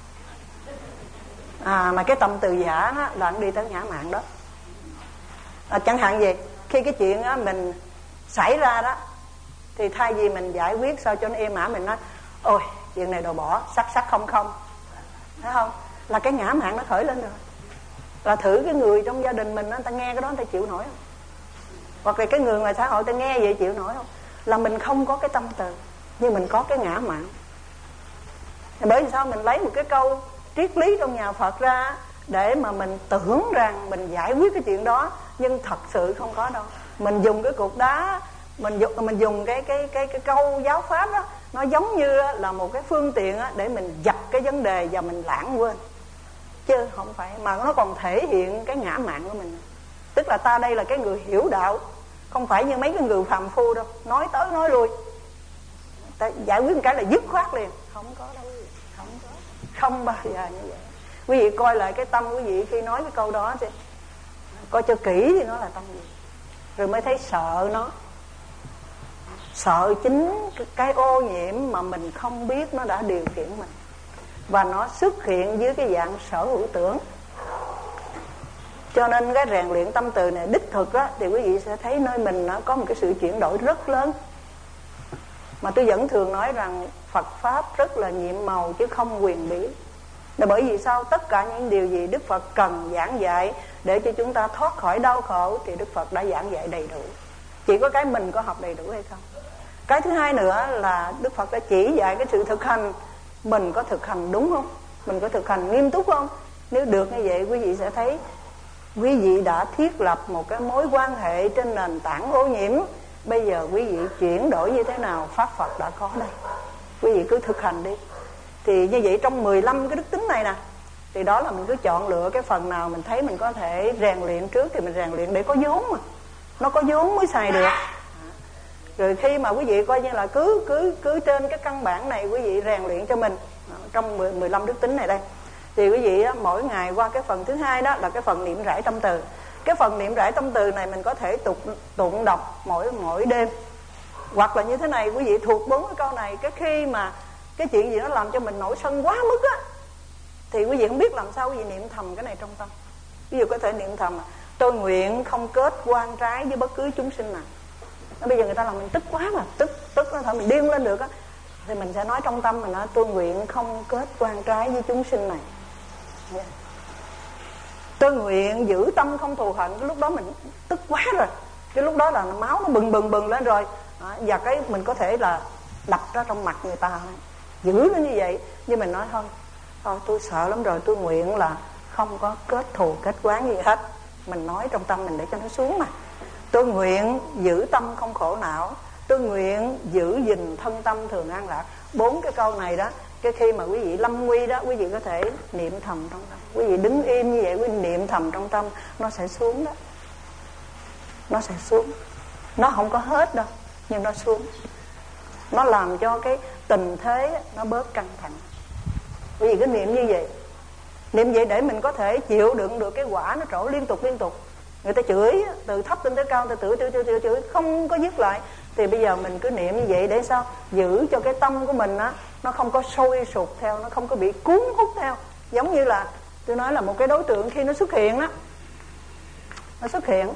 Speaker 1: à, mà cái tâm từ giả đó, là nó đi tới ngã mạn đó. À, chẳng hạn gì khi cái chuyện đó mình xảy ra đó, thì thay vì mình giải quyết sao cho nó êm ả, mình nói ôi chuyện này đồ bỏ, sắc sắc không không, thấy không, là cái ngã mạn nó khởi lên rồi. Là thử cái người trong gia đình mình, người ta nghe cái đó người ta chịu nổi không? Hoặc là cái người ngoài xã hội ta nghe vậy chịu nổi không? Là mình không có cái tâm từ, nhưng mình có cái ngã mạn. Bởi vì sao mình lấy một cái câu triết lý trong nhà Phật ra để mà mình tưởng rằng mình giải quyết cái chuyện đó, nhưng thật sự không có đâu. Mình dùng cái cục đá, mình dùng mình dùng cái cái cái cái câu giáo pháp đó, nó giống như là một cái phương tiện để mình dập cái vấn đề và mình lãng quên, chứ không phải, mà nó còn thể hiện cái ngã mạn của mình. Tức là ta đây là cái người hiểu đạo, không phải như mấy cái người phàm phu đâu, nói tới nói lui, ta giải quyết một cái là dứt khoát liền. Không có đâu, không có, không bao giờ như vậy. Quý vị coi lại cái tâm quý vị khi nói cái câu đó chứ, coi cho kỹ thì nó là tâm gì, rồi mới thấy sợ nó. Sợ chính cái ô nhiễm mà mình không biết nó đã điều khiển mình, và nó xuất hiện dưới cái dạng sở hữu tưởng. Cho nên cái rèn luyện tâm từ này đích thực á, thì quý vị sẽ thấy nơi mình nó có một cái sự chuyển đổi rất lớn. Mà tôi vẫn thường nói rằng Phật Pháp rất là nhiệm màu chứ không quyền bí. Là bởi vì sao? Tất cả những điều gì Đức Phật cần giảng dạy để cho chúng ta thoát khỏi đau khổ thì Đức Phật đã giảng dạy đầy đủ. Chỉ có cái mình có học đầy đủ hay không. Cái thứ hai nữa là Đức Phật đã chỉ dạy cái sự thực hành. Mình có thực hành đúng không? Mình có thực hành nghiêm túc không? Nếu được như vậy, quý vị sẽ thấy quý vị đã thiết lập một cái mối quan hệ trên nền tảng ô nhiễm. Bây giờ quý vị chuyển đổi như thế nào, Pháp Phật đã có đây. Quý vị cứ thực hành đi. Thì như vậy trong mười lăm cái đức tính này nè, thì đó là mình cứ chọn lựa cái phần nào mình thấy mình có thể rèn luyện trước thì mình rèn luyện, để có vốn mà. Nó có vốn mới xài được. Rồi khi mà quý vị coi như là cứ cứ cứ trên cái căn bản này quý vị rèn luyện cho mình trong mười lăm đức tính này đây, thì quý vị á, mỗi ngày qua cái phần thứ hai đó là cái phần niệm rải tâm từ. Cái phần niệm rải tâm từ này mình có thể tục tụng đọc mỗi mỗi đêm, hoặc là như thế này, quý vị thuộc bốn cái câu này, cái khi mà cái chuyện gì nó làm cho mình nổi sân quá mức á, thì quý vị không biết làm sao, quý vị niệm thầm cái này trong tâm. Ví dụ có thể niệm thầm: tôi nguyện không kết quan trái với bất cứ chúng sinh nào. Bây giờ người ta làm mình tức quá mà, tức tức nó thôi mình điên lên được á, thì mình sẽ nói trong tâm mình nói: tôi nguyện không kết quan trái với chúng sinh này. Yeah. Tôi nguyện giữ tâm không thù hận. Cái lúc đó mình tức quá rồi, cái lúc đó là máu nó bừng bừng bừng lên rồi à, và cái mình có thể là đập ra trong mặt người ta, giữ nó như vậy. Nhưng mình nói thôi, thôi tôi sợ lắm rồi, tôi nguyện là không có kết thù kết oán gì hết. Mình nói trong tâm mình để cho nó xuống mà. Tôi nguyện giữ tâm không khổ não. Tôi nguyện giữ gìn thân tâm thường an lạc. Bốn cái câu này đó, cái khi mà quý vị lâm nguy đó, quý vị có thể niệm thầm trong tâm. Quý vị đứng im như vậy, quý vị niệm thầm trong tâm, nó sẽ xuống đó. Nó sẽ xuống. Nó không có hết đâu, nhưng nó xuống. Nó làm cho cái tình thế nó bớt căng thẳng. Quý vị cứ niệm như vậy. Niệm vậy để mình có thể chịu đựng được cái quả nó trổ liên tục liên tục. Người ta chửi từ thấp lên tới cao, người ta chửi, chửi, chửi, chửi không có dứt lại. Thì bây giờ mình cứ niệm như vậy để sao? Giữ cho cái tâm của mình á, nó không có sôi sục theo, nó không có bị cuốn hút theo. Giống như là tôi nói là một cái đối tượng khi nó xuất hiện đó, nó xuất hiện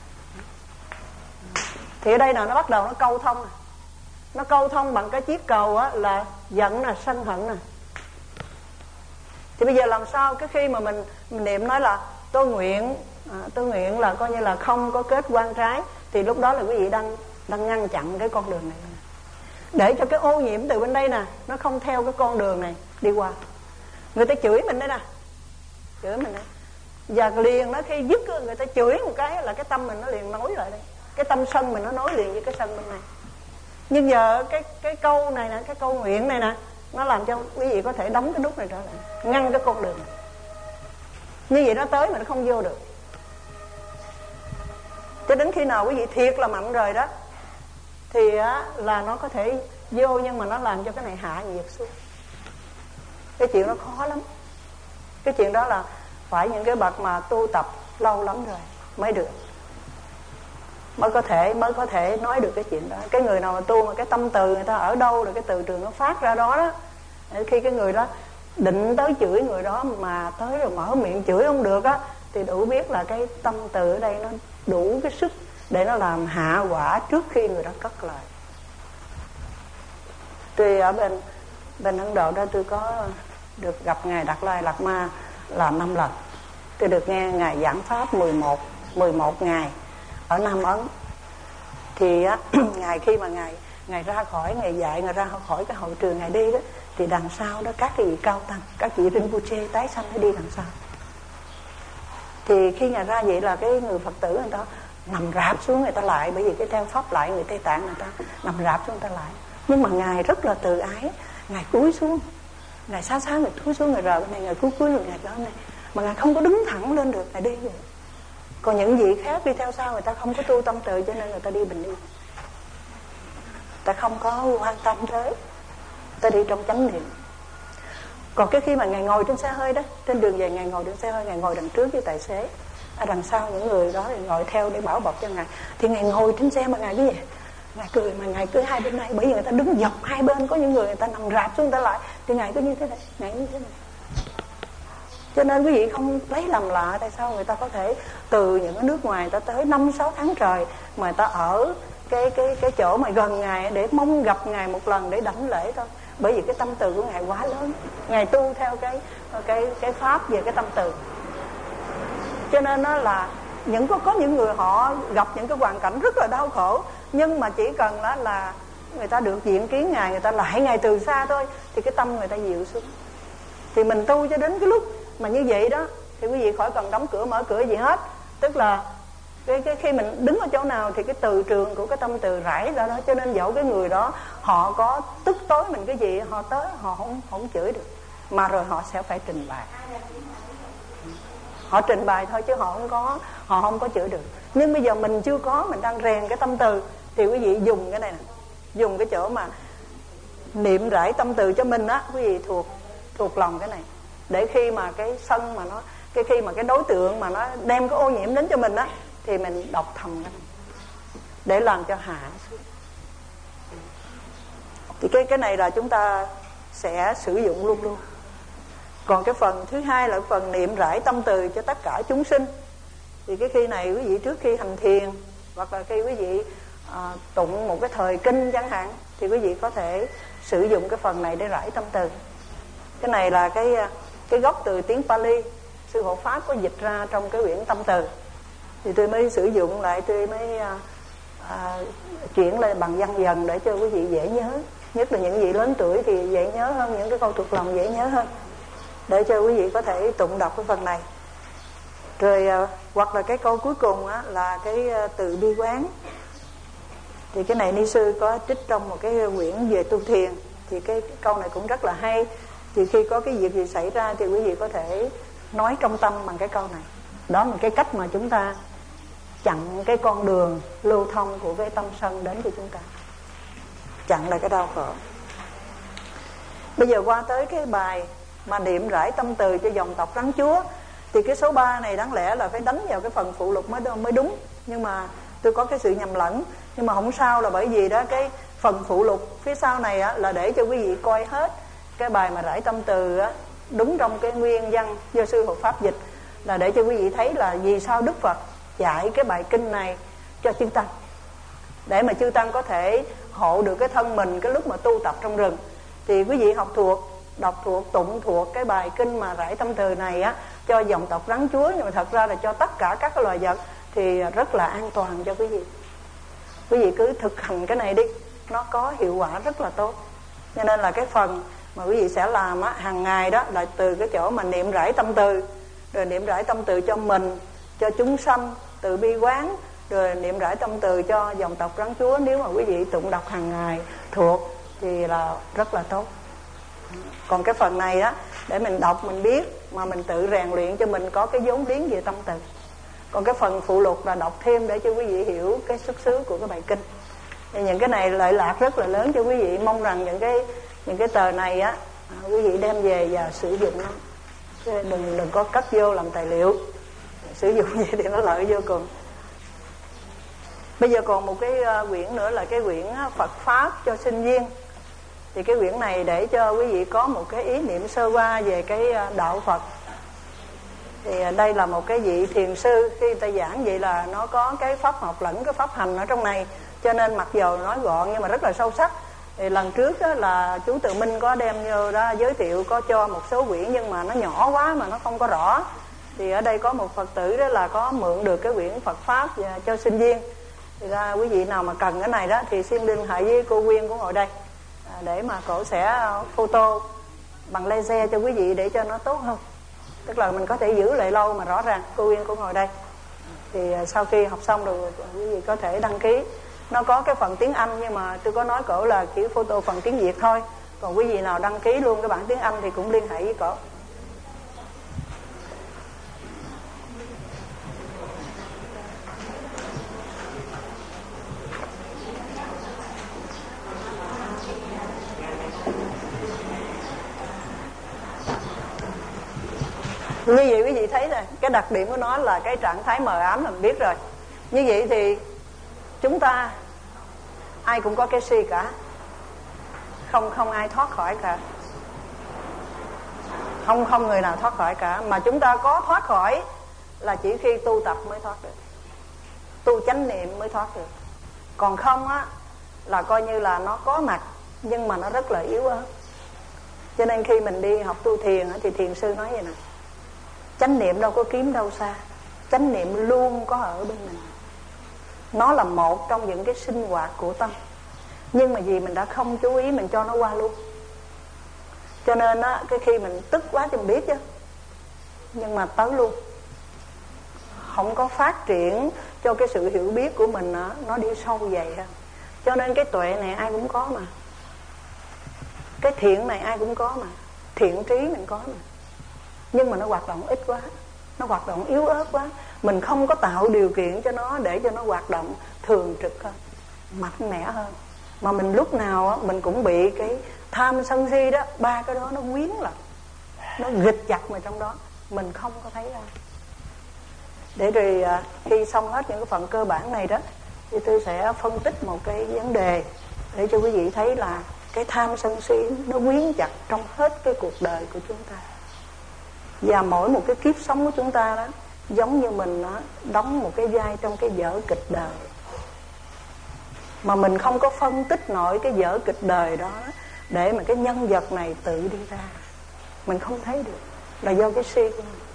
Speaker 1: thì ở đây là nó bắt đầu nó câu thông. Nó câu thông bằng cái chiếc cầu á, là giận nè, sân hận nè. Thì bây giờ làm sao cái khi mà mình, mình niệm nói là tôi nguyện à, tôi nguyện là coi như là không có kết quan trái, thì lúc đó là quý vị đang đang ngăn chặn cái con đường này, để cho cái ô nhiễm từ bên đây nè nó không theo cái con đường này đi qua. Người ta chửi mình đây nè, chửi mình đây, và liền nó khi dứt người ta chửi một cái là cái tâm mình nó liền nối lại đây, cái tâm sân mình nó nối liền với cái sân bên này. Nhưng giờ cái cái câu này nè, cái câu nguyện này nè, nó làm cho quý vị có thể đóng cái nút này trở lại, ngăn cái con đường này. Như vậy nó tới mà nó không vô được. Cho đến khi nào quý vị thiệt là mạnh rồi đó, thì á, là nó có thể vô, nhưng mà nó làm cho cái này hạ nhiệt xuống. Cái chuyện đó khó lắm. Cái chuyện đó là phải những cái bậc mà tu tập lâu lắm rồi mới được, mới có thể mới có thể nói được cái chuyện đó. Cái người nào mà tu mà cái tâm từ người ta ở đâu rồi cái từ trường nó phát ra đó đó, khi cái người đó định tới chửi người đó mà tới rồi mở miệng chửi không được á, thì đủ biết là cái tâm từ ở đây nó đủ cái sức để nó làm hạ quả trước khi người đó cất lời. Tôi ở bên bên Ấn Độ đó, tôi có được gặp ngài Đạt Lai Lạt Ma là năm lần. Tôi được nghe ngài giảng pháp mười một ngày ở Nam Ấn. Thì á, ngài khi mà ngài ngài ra khỏi, ngài dạy, ngài ra khỏi cái hội trường ngài đi đó, thì đằng sau đó các cái vị cao tăng, các vị Rinpoche tái sanh nó đi đằng sau. Thì khi ngài ra vậy là cái người Phật tử người ta nằm rạp xuống, người ta lại, bởi vì cái theo pháp lại người Tây Tạng người ta nằm rạp xuống người ta lại. Nhưng mà ngài rất là từ ái, ngài cúi xuống, ngài xá xá người cúi xuống, người rờ bên này, ngài cúi cúi rồi ngài đó này, mà ngài không có đứng thẳng lên được, ngài đi vậy. Còn những vị khác đi theo sau người ta không có tu tâm từ, cho nên người ta đi bình yên, ta không có quan tâm tới, ta đi trong chánh niệm. Còn cái khi mà ngài ngồi trên xe hơi đó, trên đường về ngài ngồi trên xe hơi, ngài ngồi đằng trước với tài xế, ở đằng sau những người đó thì ngồi theo để bảo bọc cho ngài. Thì ngài ngồi trên xe mà ngài cái gì, ngài cười, mà ngài cứ hai bên này, bởi vì người ta đứng dọc hai bên, có những người người ta nằm rạp xuống người ta lại, thì ngài cứ như thế này, ngài như thế này. Cho nên quý vị không lấy làm lạ tại sao người ta có thể từ những cái nước ngoài người ta tới năm sáu tháng trời mà người ta ở cái cái cái chỗ mà gần ngài để mong gặp ngài một lần để đảnh lễ thôi. Bởi vì cái tâm từ của ngài quá lớn, ngài tu theo cái cái cái pháp về cái tâm từ. Cho nên nó là những có có những người họ gặp những cái hoàn cảnh rất là đau khổ, nhưng mà chỉ cần đó là người ta được diện kiến ngài, người ta lại ngài từ xa thôi, thì cái tâm người ta dịu xuống. Thì mình tu cho đến cái lúc mà như vậy đó, thì quý vị khỏi cần đóng cửa mở cửa gì hết. Tức là cái, cái khi mình đứng ở chỗ nào thì cái từ trường của cái tâm từ rải ra đó. Cho nên dẫu cái người đó họ có tức tối mình cái gì, họ tới họ không không chửi được, mà rồi họ sẽ phải trình bày. Họ trình bày thôi chứ họ không có họ không có chửi được. Nhưng bây giờ mình chưa có, mình đang rèn cái tâm từ, thì quý vị dùng cái này nè, dùng cái chỗ mà niệm rải tâm từ cho mình á, quý vị thuộc thuộc lòng cái này, để khi mà cái sân mà nó cái khi mà cái đối tượng mà nó đem cái ô nhiễm đến cho mình á, thì mình đọc thầm cái này để làm cho hạ xuống. Thì cái cái này là chúng ta sẽ sử dụng luôn luôn. Còn cái phần thứ hai là phần niệm rải tâm từ cho tất cả chúng sinh. Thì cái khi này quý vị trước khi hành thiền, hoặc là khi quý vị à, tụng một cái thời kinh chẳng hạn, thì quý vị có thể sử dụng cái phần này để rải tâm từ. Cái này là cái cái gốc từ tiếng Pali, sư hộ pháp có dịch ra trong cái quyển tâm từ, thì tôi mới sử dụng lại, tôi mới à, à, chuyển lên bằng văn dần để cho quý vị dễ nhớ. Nhất là những vị lớn tuổi thì dễ nhớ hơn, những cái câu thuộc lòng dễ nhớ hơn, để cho quý vị có thể tụng đọc cái phần này. Rồi à, hoặc là cái câu cuối cùng á, là cái à, từ bi quán. Thì cái này ni sư có trích trong một cái quyển về tu thiền, thì cái, cái câu này cũng rất là hay. Thì khi có cái việc gì xảy ra thì quý vị có thể nói trong tâm bằng cái câu này. Đó là cái cách mà chúng ta chặn cái con đường lưu thông của cái tâm sân đến cho chúng ta, chặn lại cái đau khổ. Bây giờ qua tới cái bài mà niệm rải tâm từ cho dòng tộc Rắn Chúa. Thì cái số ba này đáng lẽ là phải đánh vào cái phần phụ lục mới mới đúng, nhưng mà tôi có cái sự nhầm lẫn. Nhưng mà không sao, là bởi vì đó cái phần phụ lục phía sau này á, là để cho quý vị coi hết cái bài mà rải tâm từ á, đúng trong cái nguyên văn do sư hộ pháp dịch, là để cho quý vị thấy là vì sao Đức Phật dạy cái bài kinh này cho chư tăng, để mà chư tăng có thể hộ được cái thân mình cái lúc mà tu tập trong rừng. Thì quý vị học thuộc, đọc thuộc, tụng thuộc cái bài kinh mà rải tâm từ này á, cho dòng tộc Rắn Chúa, nhưng mà thật ra là cho tất cả các cái loài vật, thì rất là an toàn cho quý vị. Quý vị cứ thực hành cái này đi, nó có hiệu quả rất là tốt. Cho nên là cái phần mà quý vị sẽ làm á, hàng ngày đó là từ cái chỗ mà niệm rải tâm từ, rồi niệm rải tâm từ cho mình, cho chúng sanh, từ bi quán, rồi niệm rải tâm từ cho dòng tộc Rắn Chúa. Nếu mà quý vị tụng đọc hàng ngày thuộc thì là rất là tốt. Còn cái phần này á, để mình đọc mình biết, mà mình tự rèn luyện cho mình có cái vốn liếng về tâm từ. Còn cái phần phụ lục là đọc thêm để cho quý vị hiểu cái xuất xứ của cái bài kinh. Thì những cái này lợi lạc rất là lớn cho quý vị. Mong rằng những cái những cái tờ này á, quý vị đem về và sử dụng nó, đừng đừng có cất vô làm tài liệu. Sử dụng vậy thì nó lợi vô cùng. Bây giờ còn một cái quyển nữa là cái quyển Phật Pháp cho sinh viên. Thì cái quyển này để cho quý vị có một cái ý niệm sơ qua về cái đạo Phật. Thì đây là một cái vị thiền sư, khi người ta giảng vậy là nó có cái pháp học lẫn cái pháp hành ở trong này, cho nên mặc dù nói gọn nhưng mà rất là sâu sắc. Thì lần trước đó là chú Từ Minh có đem vô đó giới thiệu, có cho một số quyển nhưng mà nó nhỏ quá mà nó không có rõ. Thì ở đây có một Phật tử đó là có mượn được cái quyển Phật Pháp cho sinh viên. Thì ra quý vị nào mà cần cái này đó thì xin liên hệ với cô Quyên của ngồi đây, để mà cổ sẽ photo bằng laser cho quý vị để cho nó tốt hơn. Tức là mình có thể giữ lại lâu mà rõ ràng. Cô Quyên cũng ngồi đây. Thì sau khi học xong rồi quý vị có thể đăng ký. Nó có cái phần tiếng Anh nhưng mà tôi có nói cổ là chỉ photo phần tiếng Việt thôi. Còn quý vị nào đăng ký luôn cái bản tiếng Anh thì cũng liên hệ với cổ. Như vậy quý vị thấy nè, cái đặc điểm của nó là cái trạng thái mờ ám là mình biết rồi. Như vậy thì chúng ta ai cũng có cái si cả, không không ai thoát khỏi cả, không không người nào thoát khỏi cả. Mà chúng ta có thoát khỏi là chỉ khi tu tập mới thoát được, tu chánh niệm mới thoát được. Còn không á là coi như là nó có mặt nhưng mà nó rất là yếu ớt. Cho nên khi mình đi học tu thiền thì thiền sư nói vậy nè: chánh niệm đâu có kiếm đâu xa, chánh niệm luôn có ở bên mình. Nó là một trong những cái sinh hoạt của tâm, nhưng mà vì mình đã không chú ý, mình cho nó qua luôn. Cho nên á, cái khi mình tức quá thì mình biết chứ, nhưng mà tới luôn, không có phát triển cho cái sự hiểu biết của mình á, nó đi sâu dày hơn. Cho nên cái tuệ này ai cũng có mà, cái thiện này ai cũng có mà, thiện trí mình có mà. Nhưng mà nó hoạt động ít quá, nó hoạt động yếu ớt quá. Mình không có tạo điều kiện cho nó để cho nó hoạt động thường trực hơn, mạnh mẽ hơn. Mà mình lúc nào á, mình cũng bị cái tham sân si đó, ba cái đó nó quyến lại, nó ghịch chặt vào trong đó, mình không có thấy ra. Để rồi à, khi xong hết những cái phần cơ bản này đó thì tôi sẽ phân tích một cái vấn đề để cho quý vị thấy là cái tham sân si nó quyến chặt trong hết cái cuộc đời của chúng ta. Và mỗi một cái kiếp sống của chúng ta đó giống như mình đó, đóng một cái vai trong cái vở kịch đời. Mà mình không có phân tích nổi cái vở kịch đời đó để mà cái nhân vật này tự đi ra, mình không thấy được, là do cái si của mình.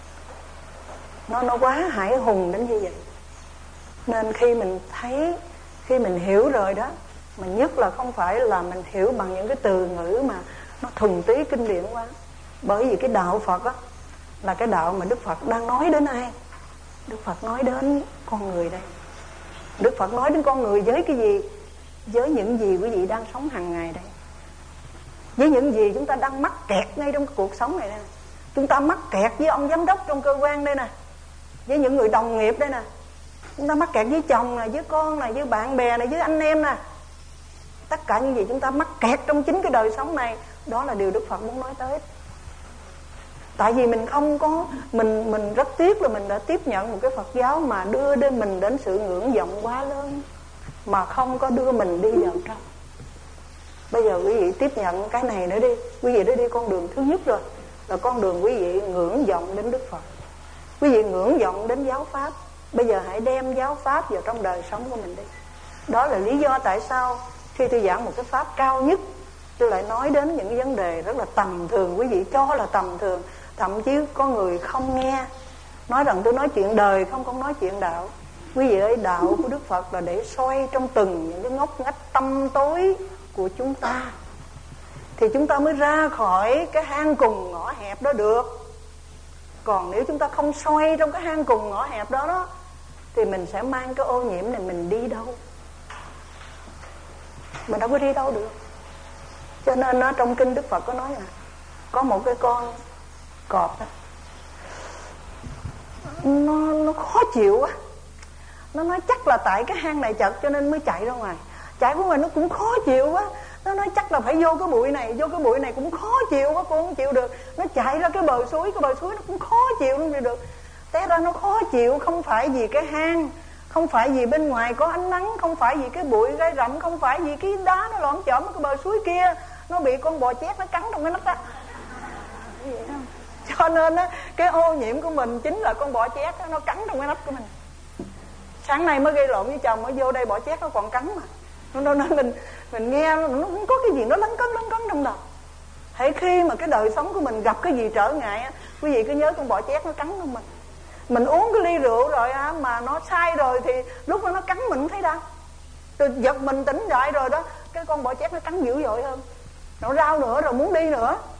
Speaker 1: Nó, nó quá hải hùng đến như vậy. Nên khi mình thấy, khi mình hiểu rồi đó, mà nhất là không phải là mình hiểu bằng những cái từ ngữ mà nó thuần túy kinh điển quá. Bởi vì cái đạo Phật á là cái đạo mà Đức Phật đang nói đến ai? Đức Phật nói đến con người đây. Đức Phật nói đến con người với cái gì? Với những gì quý vị đang sống hàng ngày đây, với những gì chúng ta đang mắc kẹt ngay trong cuộc sống này đây. Chúng ta mắc kẹt với ông giám đốc trong cơ quan đây nè, với những người đồng nghiệp đây nè. Chúng ta mắc kẹt với chồng nè, với con nè, với bạn bè nè, với anh em nè. Tất cả những gì chúng ta mắc kẹt trong chính cái đời sống này, đó là điều Đức Phật muốn nói tới. Tại vì mình không có, mình mình rất tiếc là mình đã tiếp nhận một cái Phật giáo mà đưa đến mình đến sự ngưỡng vọng quá lớn, mà không có đưa mình đi vào trong. Bây giờ quý vị tiếp nhận cái này nữa đi. Quý vị đã đi con đường thứ nhất rồi, là con đường quý vị ngưỡng vọng đến Đức Phật, quý vị ngưỡng vọng đến giáo Pháp. Bây giờ hãy đem giáo Pháp vào trong đời sống của mình đi. Đó là lý do tại sao khi tôi giảng một cái Pháp cao nhất, tôi lại nói đến những cái vấn đề rất là tầm thường, quý vị cho là tầm thường. Thậm chí có người không nghe, nói rằng tôi nói chuyện đời, không không nói chuyện đạo. Quý vị ơi, đạo của Đức Phật là để soi trong từng những cái ngóc ngách tâm tối của chúng ta, thì chúng ta mới ra khỏi cái hang cùng ngõ hẹp đó được. Còn nếu chúng ta không soi trong cái hang cùng ngõ hẹp đó, đó thì mình sẽ mang cái ô nhiễm này mình đi đâu? Mình đâu có đi đâu được. Cho nên đó, trong kinh Đức Phật có nói là có một cái con cọp đó, nó, nó khó chịu quá. Nó nói chắc là tại cái hang này chật cho nên mới chạy ra ngoài. chạy của mình nó cũng khó chịu quá. Nó nói chắc là phải vô cái bụi này, vô cái bụi này cũng khó chịu quá, cô không chịu được. Nó chạy ra cái bờ suối, cái bờ suối nó cũng khó chịu, không chịu được. Té ra nó khó chịu không phải vì cái hang, không phải vì bên ngoài có ánh nắng, không phải vì cái bụi gai rậm, không phải vì cái đá nó lõm chõm ở cái bờ suối kia. Nó bị con bò chét nó cắn trong cái nách đó. Cho nên á, cái ô nhiễm của mình chính là con bò chét đó, nó cắn trong cái nách của mình. Sáng nay mới gây lộn với chồng, mới vô đây bò chét nó còn cắn mà. Nó nên mình mình nghe nó không có cái gì nó lấn cấn lấn cấn trong đầu. Hễ khi mà cái đời sống của mình gặp cái gì trở ngại á, quý vị cứ nhớ con bò chét nó cắn trong mình. Mình uống cái ly rượu rồi á, mà nó sai rồi thì lúc đó nó cắn mình không thấy đau. Rồi giật mình tỉnh dậy rồi đó, cái con bò chét nó cắn dữ dội hơn. Nó rao nữa rồi muốn đi nữa.